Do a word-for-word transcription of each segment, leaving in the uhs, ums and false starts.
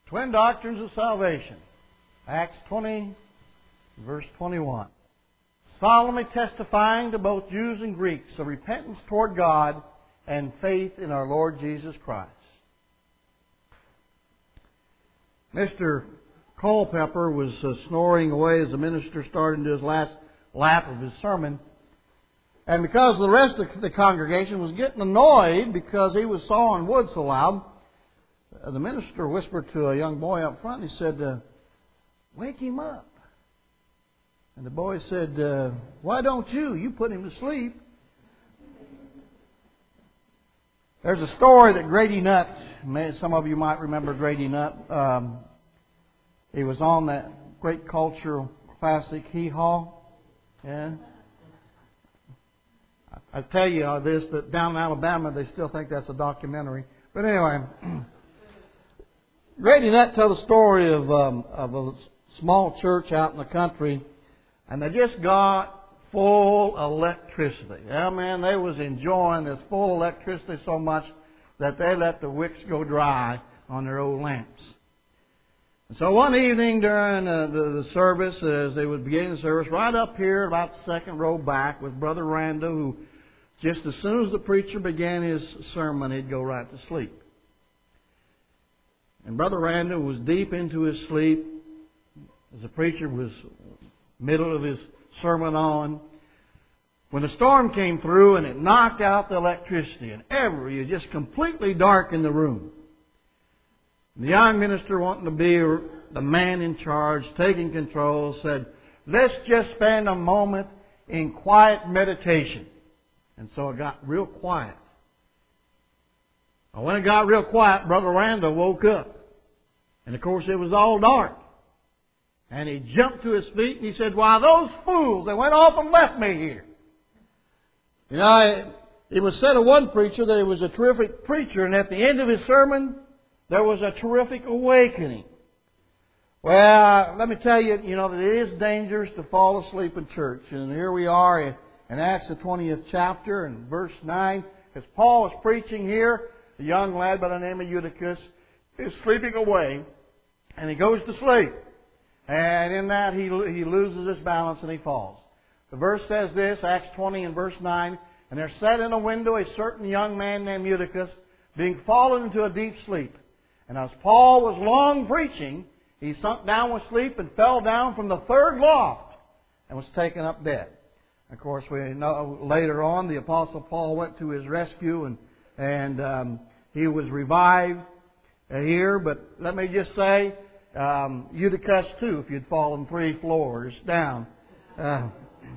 Twin doctrines of salvation. Acts twenty, verse twenty-one. Solemnly testifying to both Jews and Greeks of repentance toward God and faith in our Lord Jesus Christ. Mister Culpepper was uh, snoring away as the minister started into his last lap of his sermon. And because the rest of the congregation was getting annoyed because he was sawing wood so loud, uh, the minister whispered to a young boy up front and he said, uh, "Wake him up." And the boy said, uh, "Why don't you? You put him to sleep." There's a story that Grady Nutt, some of you might remember Grady Nutt. Um, he was on that great cultural classic Hee Haw. Yeah. I tell you this, that down in Alabama they still think that's a documentary. But anyway, Grady Nutt tells the story of um, of a small church out in the country, and they just got full electricity. Yeah, man, they was enjoying this full electricity so much that they let the wicks go dry on their old lamps. And so one evening during uh, the, the service, as they would begin the service, right up here, about the second row back, was Brother Randall, who just as soon as the preacher began his sermon, he'd go right to sleep. And Brother Randall was deep into his sleep as the preacher was middle of his sermon on, when a storm came through and it knocked out the electricity and every, it just completely dark in the room. The young minister, wanting to be the man in charge, taking control, said, "Let's just spend a moment in quiet meditation." And so it got real quiet. And when it got real quiet, Brother Randall woke up. And of course it was all dark. And he jumped to his feet and he said, "Why, those fools, they went off and left me here." You know, it, it was said of one preacher that he was a terrific preacher, and at the end of his sermon, there was a terrific awakening. Well, let me tell you, you know, that it is dangerous to fall asleep in church. And here we are in, in Acts the twentieth chapter and verse nine. As Paul is preaching here, a young lad by the name of Eutychus is sleeping away, and he goes to sleep. And in that, he, he loses his balance and he falls. The verse says this, Acts twenty and verse nine, "And there sat in a window a certain young man named Eutychus, being fallen into a deep sleep. And as Paul was long preaching, he sunk down with sleep and fell down from the third loft and was taken up dead." Of course, we know later on the Apostle Paul went to his rescue and, and um, he was revived here. But let me just say, Um, Eutychus too, if you'd fallen three floors down. Uh,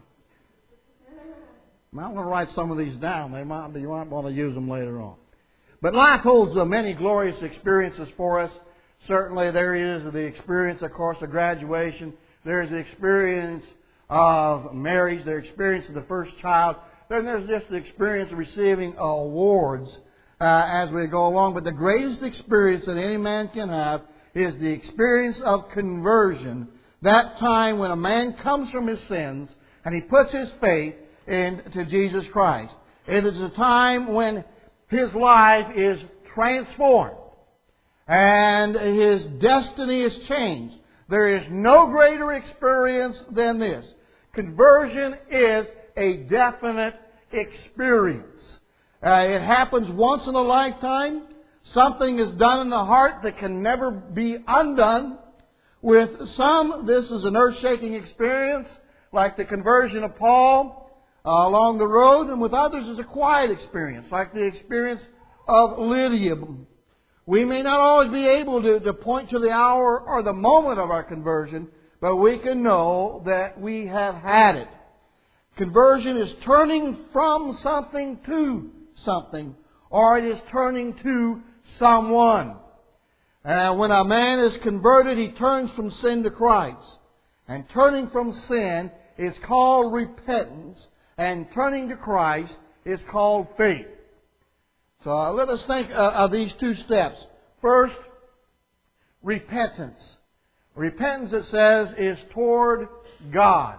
I might want to write some of these down. They might, you might want to use them later on. But life holds uh, many glorious experiences for us. Certainly there is the experience, of course, of graduation. There is the experience of marriage. The experience of the first child. Then there's just the experience of receiving awards uh, as we go along. But the greatest experience that any man can have is the experience of conversion. That time when a man comes from his sins and he puts his faith into Jesus Christ. It is a time when his life is transformed and his destiny is changed. There is no greater experience than this. Conversion is a definite experience. Uh, it happens once in a lifetime. Something is done in the heart that can never be undone. With some, this is an earth-shaking experience, like the conversion of Paul uh, along the road. And with others, it's a quiet experience, like the experience of Lydia. We may not always be able to, to point to the hour or the moment of our conversion, but we can know that we have had it. Conversion is turning from something to something, or it is turning to someone. And when a man is converted, he turns from sin to Christ. And turning from sin is called repentance, and turning to Christ is called faith. So uh, let us think uh, of these two steps. First, repentance. Repentance, it says, is toward God.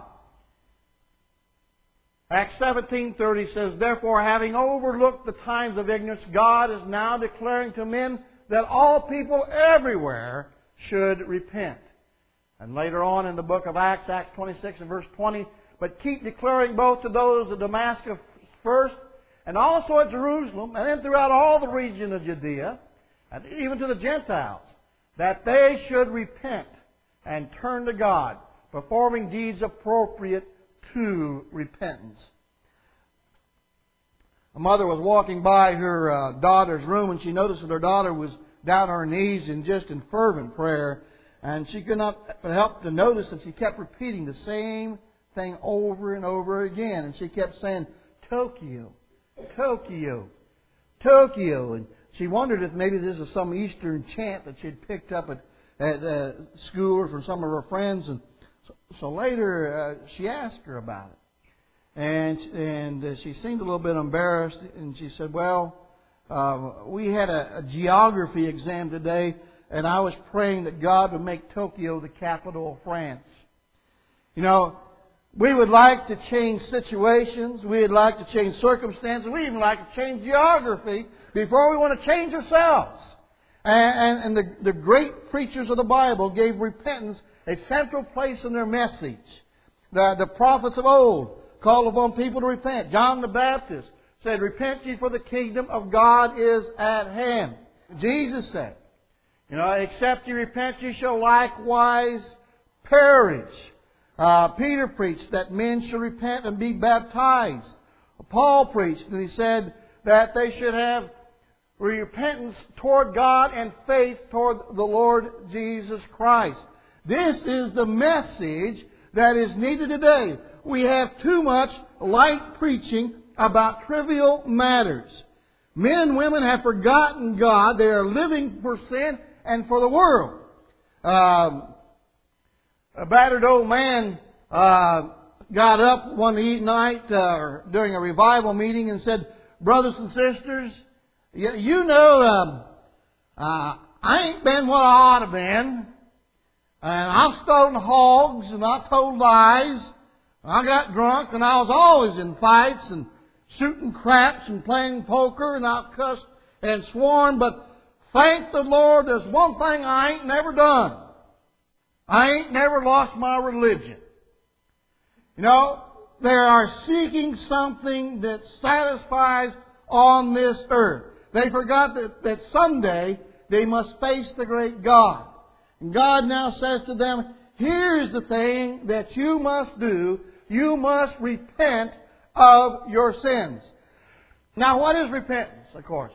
Acts seventeen thirty says, "Therefore, having overlooked the times of ignorance, God is now declaring to men that all people everywhere should repent. And later on in the book of Acts, Acts twenty-six and verse twenty, but keep declaring both to those of Damascus first, and also at Jerusalem, and then throughout all the region of Judea, and even to the Gentiles, that they should repent and turn to God, performing deeds appropriate to repentance. A mother was walking by her uh, daughter's room, and she noticed that her daughter was down on her knees and just in fervent prayer. And she could not help to notice that she kept repeating the same thing over and over again. And she kept saying, Tokyo, Tokyo, Tokyo. And she wondered if maybe this was some Eastern chant that she had picked up at, at uh, school or from some of her friends. And so, so later uh, she asked her about it. And, and uh, she seemed a little bit embarrassed. And she said, well, uh, we had a, a geography exam today, and I was praying that God would make Tokyo the capital of France. You know, we would like to change situations. We would like to change circumstances. We even like to change geography before we want to change ourselves. And, and, and the, the great preachers of the Bible gave repentance a central place in their message. The, the prophets of old called upon people to repent. John the Baptist said, repent ye, for the kingdom of God is at hand. Jesus said, You know, except ye repent, ye shall likewise perish. Uh, Peter preached that men should repent and be baptized. Paul preached and he said that they should have repentance toward God and faith toward the Lord Jesus Christ. This is the message that is needed today. We have too much light preaching about trivial matters. Men and women have forgotten God. They are living for sin and for the world. Um, a battered old man uh, got up one night uh, during a revival meeting and said, brothers and sisters, you, you know, um, uh, I ain't been what I ought to been. And I've stolen hogs and I told lies. And I got drunk and I was always in fights and shooting craps and playing poker, and I've cussed and sworn, but thank the Lord, there's one thing I ain't never done. I ain't never lost my religion. You know, they are seeking something that satisfies on this earth. They forgot that, that someday they must face the great God. And God now says to them, here's the thing that you must do. You must repent of your sins. Now, what is repentance, of course?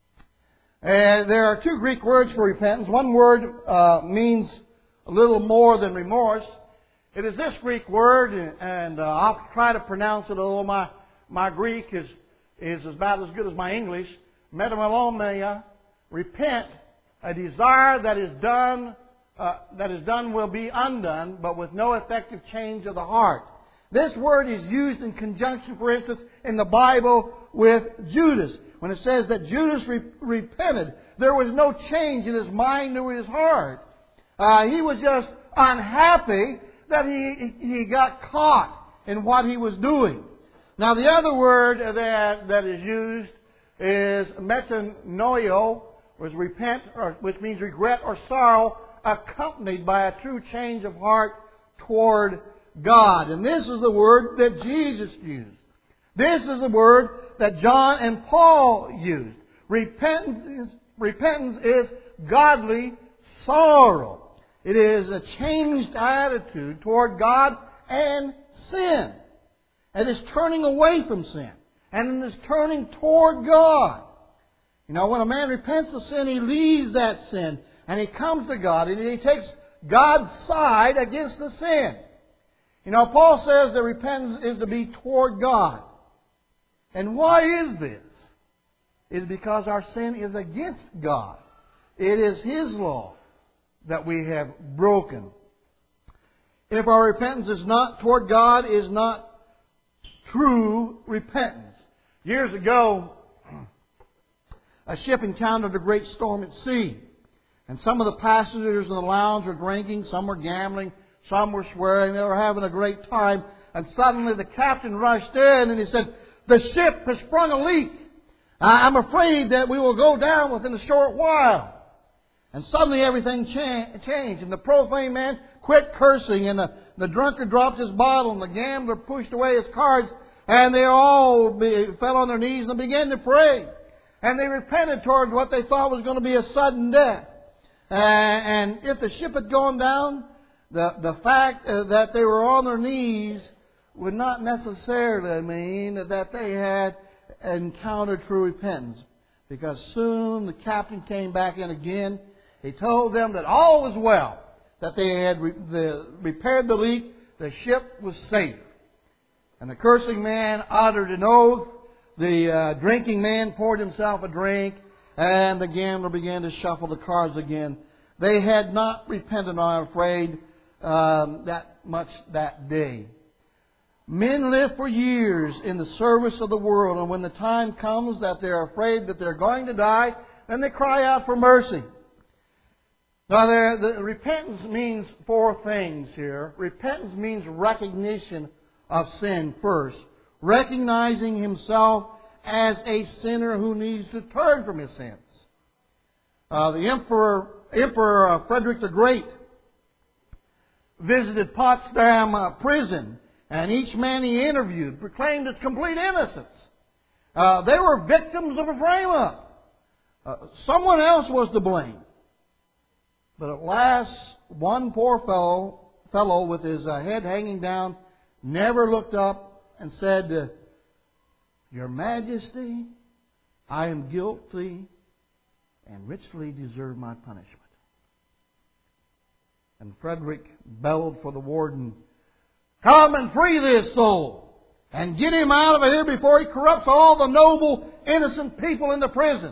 Uh, there are two Greek words for repentance. One word uh, means a little more than remorse. It is this Greek word, and uh, I'll try to pronounce it, although my, my Greek is, is about as good as my English. Metanoia, repent, a desire that is done, uh, that is done will be undone, but with no effective change of the heart. This word is used in conjunction, for instance, in the Bible with Judas. When it says that Judas re- repented, there was no change in his mind or his heart. Uh, he was just unhappy that he, he got caught in what he was doing. Now, the other word that, that is used is metanoio, which, repent, or, which means regret or sorrow, accompanied by a true change of heart toward God. And this is the word that Jesus used. This is the word that John and Paul used. Repentance, repentance is godly sorrow. It is a changed attitude toward God and sin. It is turning away from sin. And it is turning toward God. You know, when a man repents of sin, he leaves that sin. And he comes to God. And he takes God's side against the sin. You know, Paul says that repentance is to be toward God. And why is this? It is because our sin is against God. It is His law that we have broken. If our repentance is not toward God, it is not true repentance. Years ago, a ship encountered a great storm at sea. And some of the passengers in the lounge were drinking, some were gambling, some were swearing, they were having a great time. And suddenly the captain rushed in and he said, the ship has sprung a leak. I'm afraid that we will go down within a short while. And suddenly everything cha- changed. And the profane man quit cursing. And the, the drunkard dropped his bottle. And the gambler pushed away his cards. And they all be, fell on their knees and began to pray. And they repented toward what they thought was going to be a sudden death. Uh, and if the ship had gone down, the, the fact uh, that they were on their knees would not necessarily mean that they had encountered true repentance. Because soon the captain came back in again. He told them that all was well, that they had re- the, repaired the leak, the ship was safe. And the cursing man uttered an oath. The uh, drinking man poured himself a drink, and the gambler began to shuffle the cards again. They had not repented, I'm afraid, um, that much that day. Men live for years in the service of the world, and when the time comes that they're afraid that they're going to die, then they cry out for mercy. Now, there, the repentance means four things here. Repentance means recognition of sin first. Recognizing himself as a sinner who needs to turn from his sins. Uh, the Emperor, Emperor uh, Frederick the Great visited Potsdam uh, prison, and each man he interviewed proclaimed his complete innocence. Uh, they were victims of a frame-up. Uh, someone else was to blame. But at last, one poor fellow, fellow with his uh, head hanging down, never looked up and said, Your Majesty, I am guilty and richly deserve my punishment. And Frederick bellowed for the warden, Come and free this soul and get him out of here before he corrupts all the noble, innocent people in the prison.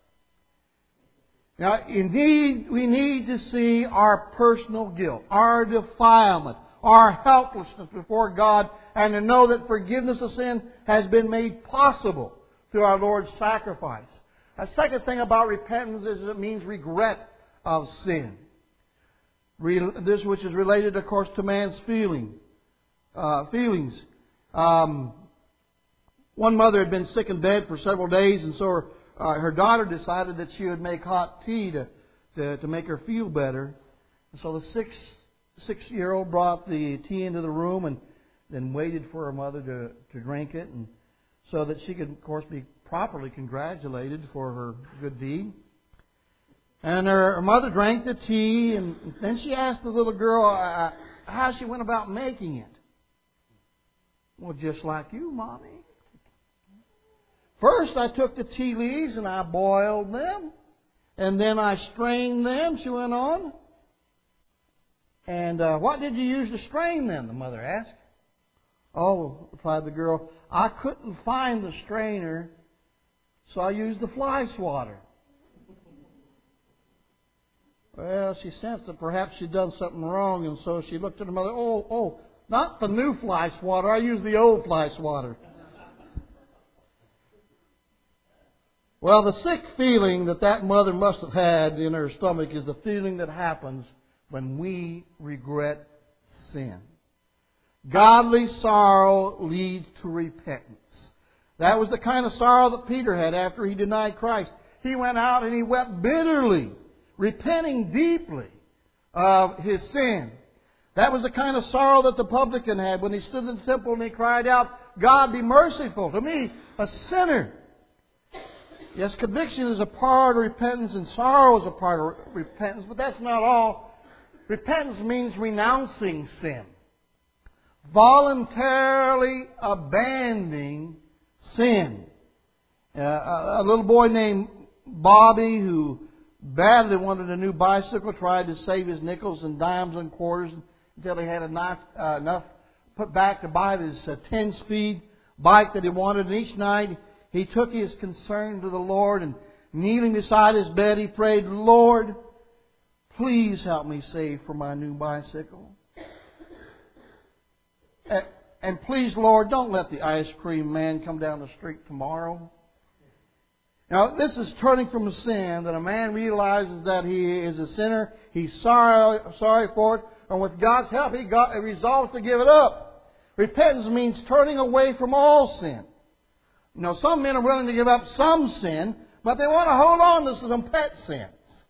Now, indeed, we need to see our personal guilt, our defilement, our helplessness before God, and to know that forgiveness of sin has been made possible through our Lord's sacrifice. A second thing about repentance is it means regret of sin. This which is related, of course, to man's feeling, uh, feelings. Um, one mother had been sick in bed for several days, and so her, uh, her daughter decided that she would make hot tea to, to, to make her feel better. And so the six, six-year-old brought the tea into the room and then waited for her mother to, to drink it, and so that she could, of course, be properly congratulated for her good deed. And her, her mother drank the tea, and then she asked the little girl uh, how she went about making it. Well, just like you, Mommy. First, I took the tea leaves and I boiled them, and then I strained them, she went on. And uh, what did you use to strain them? The mother asked. Oh, replied the girl, I couldn't find the strainer, so I used the fly swatter. Well, she sensed that perhaps she'd done something wrong, and so she looked at her mother. Oh, oh, not the new fly swatter. I used the old fly swatter. Well, the sick feeling that that mother must have had in her stomach is the feeling that happens when we regret sin. Godly sorrow leads to repentance. That was the kind of sorrow that Peter had after he denied Christ. He went out and he wept bitterly, repenting deeply of his sin. That was the kind of sorrow that the publican had when he stood in the temple and he cried out, God, be merciful to me, a sinner. Yes, conviction is a part of repentance and sorrow is a part of repentance, but that's not all. Repentance means renouncing sin. Voluntarily abandoning sin. Uh, a, a little boy named Bobby, who badly wanted a new bicycle, tried to save his nickels and dimes and quarters until he had enough, uh, enough put back to buy this uh, ten-speed bike that he wanted. And each night he took his concern to the Lord, and kneeling beside his bed, he prayed, Lord, please help me save for my new bicycle. And please, Lord, don't let the ice cream man come down the street tomorrow. Now, this is turning from a sin that a man realizes that he is a sinner. He's sorry, sorry for it. And with God's help, he got, resolves to give it up. Repentance means turning away from all sin. You know, some men are willing to give up some sin, but they want to hold on to some pet sins.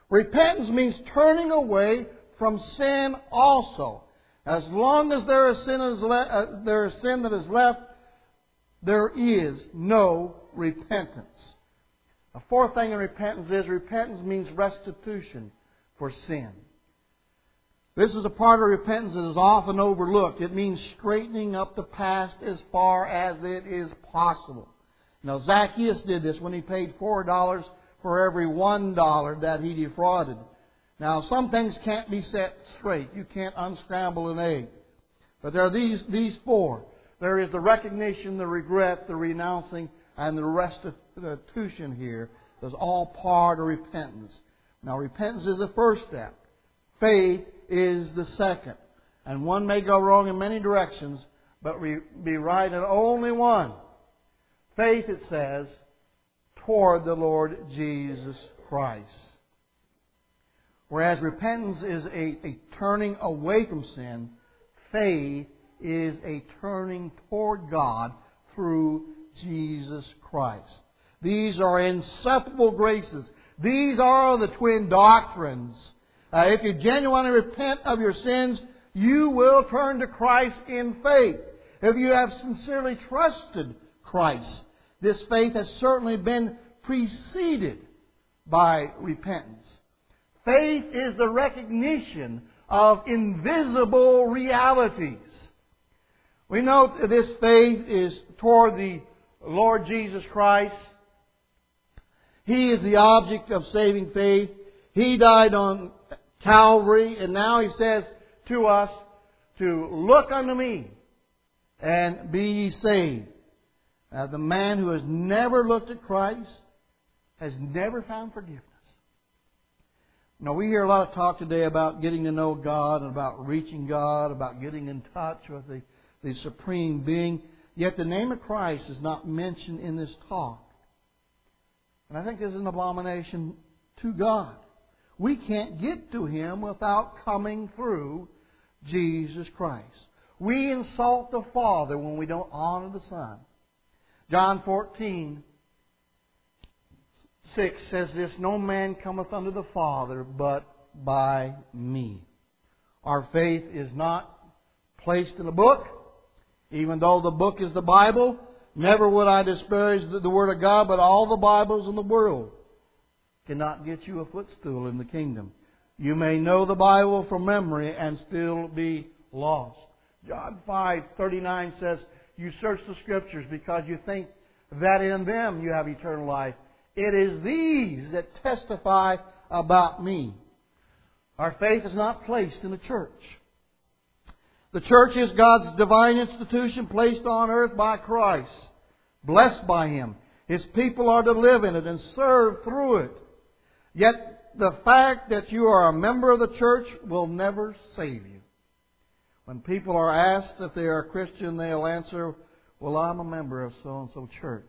Repentance means turning away from sin also. As long as there is sin, is le- uh, there is sin that is left, there is no repentance. The fourth thing in repentance is repentance means restitution for sin. This is a part of repentance that is often overlooked. It means straightening up the past as far as it is possible. Now, Zacchaeus did this when he paid four dollars for every one dollar that he defrauded. Now, some things can't be set straight. You can't unscramble an egg. But there are these, these four. There is the recognition, the regret, the renouncing, and the restitution here. That's all part of repentance. Now, repentance is the first step. Faith is the second. And one may go wrong in many directions, but be right in only one. Faith, it says, toward the Lord Jesus Christ. Whereas repentance is a, a turning away from sin, faith is a turning toward God through Jesus Christ. These are inseparable graces. These are the twin doctrines. Uh, if you genuinely repent of your sins, you will turn to Christ in faith. If you have sincerely trusted Christ, this faith has certainly been preceded by repentance. Faith is the recognition of invisible realities. We know that this faith is toward the Lord Jesus Christ. He is the object of saving faith. He died on Calvary, and now He says to us to look unto me and be ye saved. Uh, the man who has never looked at Christ has never found forgiveness. Now, we hear a lot of talk today about getting to know God and about reaching God, about getting in touch with the, the Supreme Being. Yet the name of Christ is not mentioned in this talk. And I think this is an abomination to God. We can't get to Him without coming through Jesus Christ. We insult the Father when we don't honor the Son. John fourteen six says this, no man cometh unto the Father but by me. Our faith is not placed in a book, even though the book is the Bible. Never would I disparage the, the Word of God, but all the Bibles in the world cannot get you a footstool in the kingdom. You may know the Bible from memory and still be lost. John five thirty-nine says, you search the Scriptures because you think that in them you have eternal life. It is these that testify about me. Our faith is not placed in the church. The church is God's divine institution placed on earth by Christ, blessed by Him. His people are to live in it and serve through it. Yet the fact that you are a member of the church will never save you. When people are asked if they are a Christian, they'll answer, well, I'm a member of so-and-so church.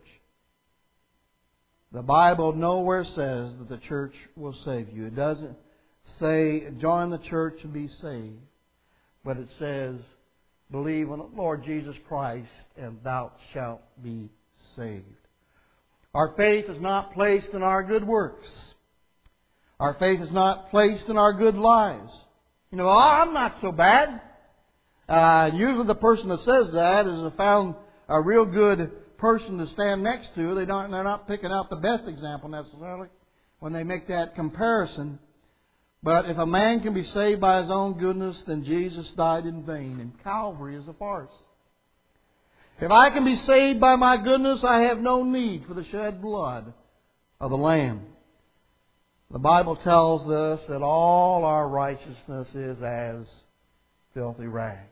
The Bible nowhere says that the church will save you. It doesn't say join the church and be saved. But it says believe on the Lord Jesus Christ and thou shalt be saved. Our faith is not placed in our good works. Our faith is not placed in our good lives. You know, oh, I'm not so bad. Uh, usually the person that says that is found a real good person to stand next to. They don't, they're not picking out the best example necessarily when they make that comparison. But if a man can be saved by his own goodness, then Jesus died in vain, and Calvary is a farce. If I can be saved by my goodness, I have no need for the shed blood of the Lamb. The Bible tells us that all our righteousness is as filthy rags.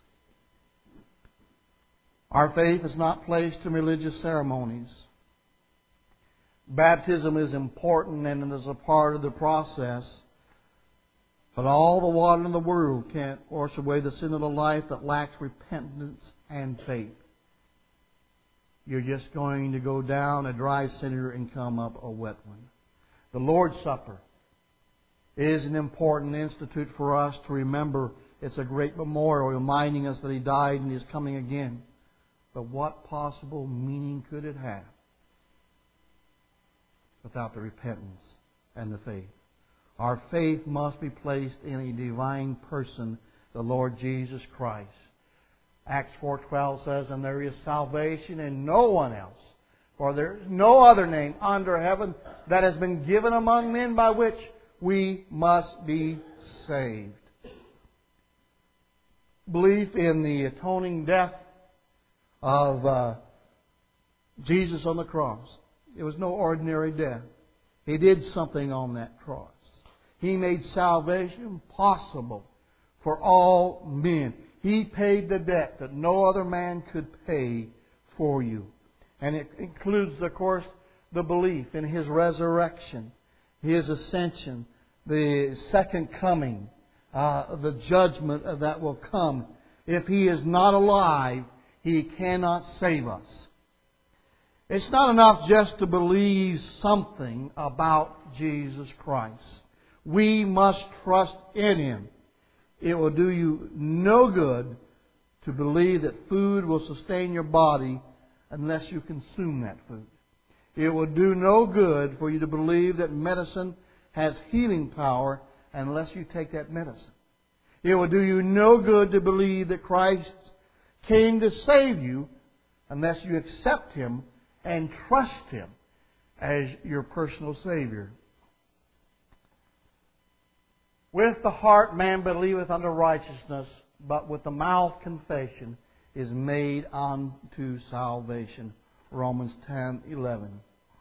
Our faith is not placed in religious ceremonies. Baptism is important and it is a part of the process. But all the water in the world can't wash away the sin of the life that lacks repentance and faith. You're just going to go down a dry sinner and come up a wet one. The Lord's Supper is an important institute for us to remember. It's a great memorial reminding us that He died and He is coming again. But what possible meaning could it have without the repentance and the faith? Our faith must be placed in a divine person, the Lord Jesus Christ. Acts four twelve says, "And there is salvation in no one else, for there is no other name under heaven that has been given among men by which we must be saved." Belief in the atoning death of uh, Jesus on the cross. It was no ordinary death. He did something on that cross. He made salvation possible for all men. He paid the debt that no other man could pay for you. And it includes, of course, the belief in His resurrection, His ascension, the second coming, uh, the judgment that will come. If He is not alive, He cannot save us. It's not enough just to believe something about Jesus Christ. We must trust in Him. It will do you no good to believe that food will sustain your body unless you consume that food. It will do no good for you to believe that medicine has healing power unless you take that medicine. It will do you no good to believe that Christ came to save you unless you accept Him and trust Him as your personal Savior. With the heart man believeth unto righteousness, but with the mouth confession is made unto salvation. Romans ten eleven.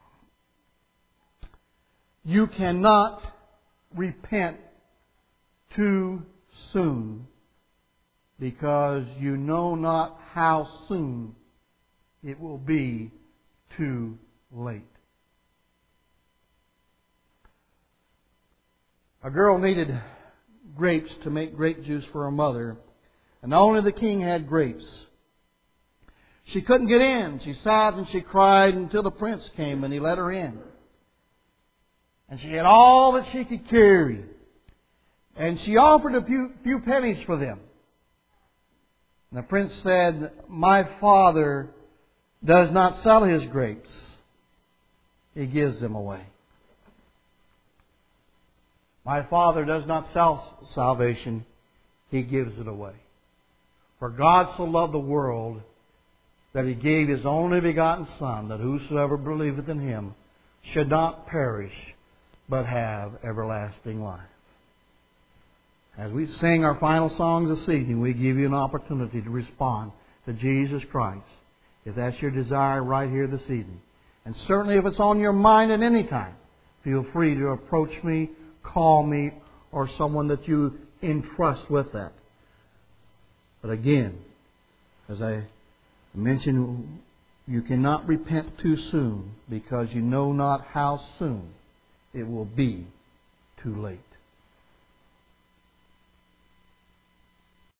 You cannot repent too soon, because you know not how soon it will be too late. A girl needed grapes to make grape juice for her mother, and only the king had grapes. She couldn't get in. She sat and she cried until the prince came and he let her in. And she had all that she could carry. And she offered a few, few pennies for them. And the prince said, "My father does not sell his grapes. He gives them away." My Father does not sell salvation. He gives it away. For God so loved the world that He gave His only begotten Son, that whosoever believeth in Him should not perish, but have everlasting life. As we sing our final songs this evening, we give you an opportunity to respond to Jesus Christ, if that's your desire right here this evening. And certainly if it's on your mind at any time, feel free to approach me, call me, or someone that you entrust with that. But again, as I mentioned, you cannot repent too soon, because you know not how soon it will be too late.